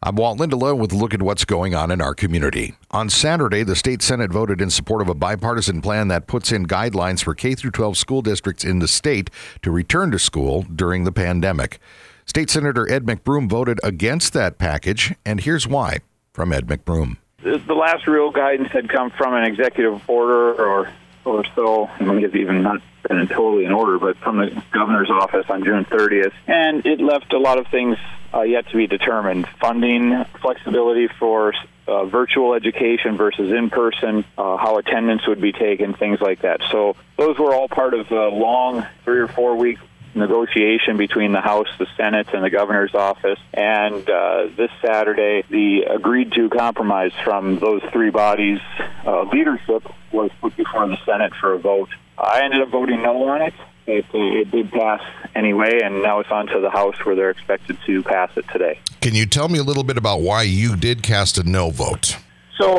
I'm Walt Lindelow with a look at what's going on in our community. On Saturday, the state Senate voted in support of a bipartisan plan that puts in guidelines for K-12 school districts in the state to return to school during the pandemic. State Senator Ed McBroom voted against that package, and here's why from Ed McBroom. The last real guidance had come from an executive order or so. I mean, it's even not been totally in order, but from the governor's office on June 30th. And it left a lot of things yet to be determined. Funding, flexibility for virtual education versus in-person, how attendance would be taken, things like that. So those were all part of a long 3 or 4 week negotiation between the House, the Senate, and the governor's office. And this Saturday, the agreed-to compromise from those three bodies' leadership was put before the Senate for a vote. I ended up voting no on it. It did pass anyway, and now it's on to the House where they're expected to pass it today. Can you tell me a little bit about why you did cast a no vote? So,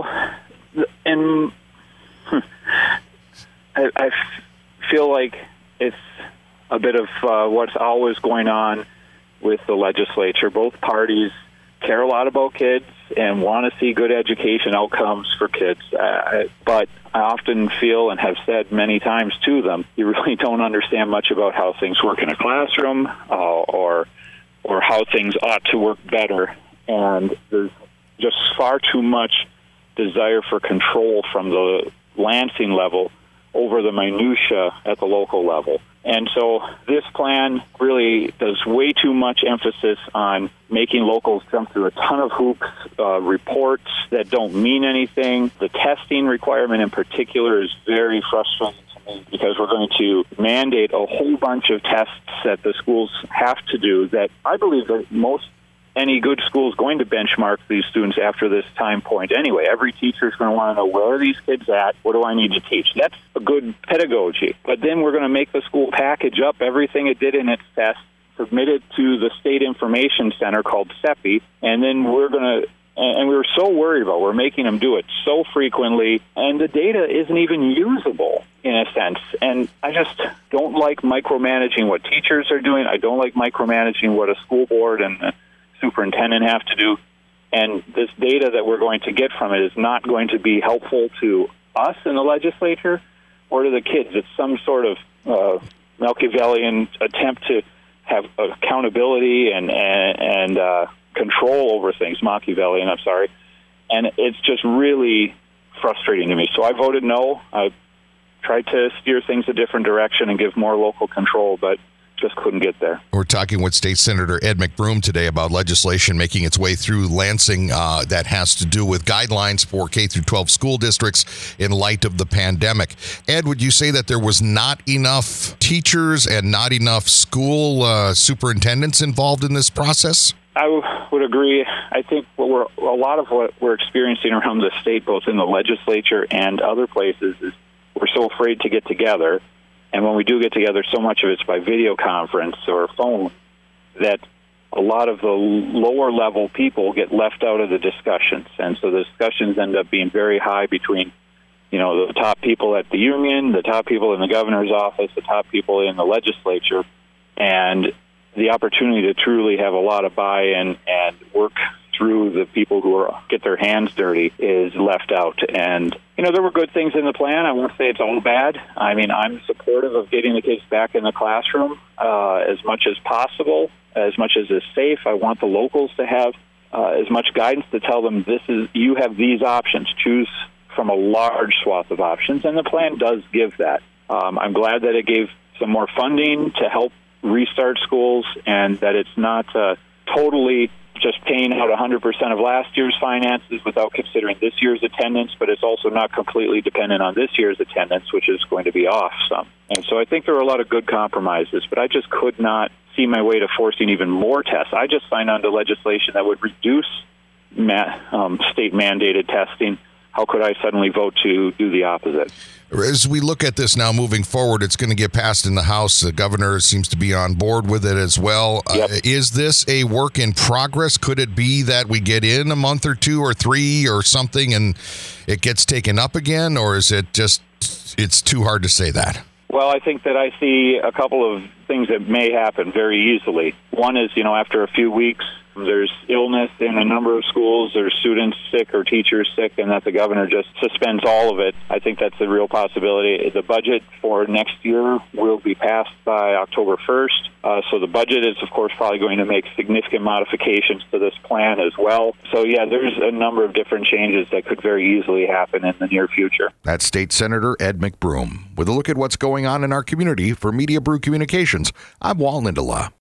I feel like it's a bit of what's always going on with the legislature. Both parties care a lot about kids and want to see good education outcomes for kids. But I often feel and have said many times to them, you really don't understand much about how things work in a classroom or how things ought to work better. And there's just far too much desire for control from the Lansing level over the minutia at the local level. And so this plan really does way too much emphasis on making locals jump through a ton of hoops, reports that don't mean anything. The testing requirement in particular is very frustrating to me because we're going to mandate a whole bunch of tests that the schools have to do that I believe that any good school is going to benchmark these students after this time point anyway. Every teacher is going to want to know, where are these kids at? What do I need to teach? That's a good pedagogy. But then we're going to make the school package up everything it did in its test, submit it to the State Information Center called CEPI, and then we were so worried about we're making them do it so frequently, and the data isn't even usable in a sense. And I just don't like micromanaging what teachers are doing. I don't like micromanaging what a school board and superintendent have to do, and this data that we're going to get from it is not going to be helpful to us in the legislature or to the kids. It's some sort of Machiavellian attempt to have accountability and control over things. Machiavellian, I'm sorry. And it's just really frustrating to me. So I voted no. I tried to steer things a different direction and give more local control, but just couldn't get there. We're talking with State Senator Ed McBroom today about legislation making its way through Lansing that has to do with guidelines for K-12 school districts in light of the pandemic. Ed, would you say that there was not enough teachers and not enough school superintendents involved in this process? I would agree. I think a lot of what we're experiencing around the state, both in the legislature and other places, is we're so afraid to get together. And when we do get together, so much of it's by video conference or phone that a lot of the lower level people get left out of the discussions. And so the discussions end up being very high between, the top people at the union, the top people in the governor's office, the top people in the legislature. And the opportunity to truly have a lot of buy-in and work through the people who get their hands dirty is left out. And, there were good things in the plan. I won't say it's all bad. I mean, I'm supportive of getting the kids back in the classroom as much as possible, as much as is safe. I want the locals to have as much guidance to tell them you have these options. Choose from a large swath of options, and the plan does give that. I'm glad that it gave some more funding to help restart schools and that it's not totally just paying out 100% of last year's finances without considering this year's attendance, but it's also not completely dependent on this year's attendance, which is going to be off some. And so I think there are a lot of good compromises, but I just could not see my way to forcing even more tests. I just signed on to legislation that would reduce state-mandated testing. How could I suddenly vote to do the opposite? As we look at this now moving forward, it's going to get passed in the House. The governor seems to be on board with it as well. Yep. Is this a work in progress? Could it be that we get in a month or 2 or 3 or something and it gets taken up again? Or is it just, it's too hard to say that? Well, I think that I see a couple of things that may happen very easily. One is, after a few weeks, there's illness in a number of schools, there's students sick or teachers sick, and that the governor just suspends all of it. I think that's a real possibility. The budget for next year will be passed by October 1st. So the budget is, of course, probably going to make significant modifications to this plan as well. So, yeah, there's a number of different changes that could very easily happen in the near future. That's State Senator Ed McBroom. With a look at what's going on in our community, for Media Brew Communications, I'm Wal Lindela.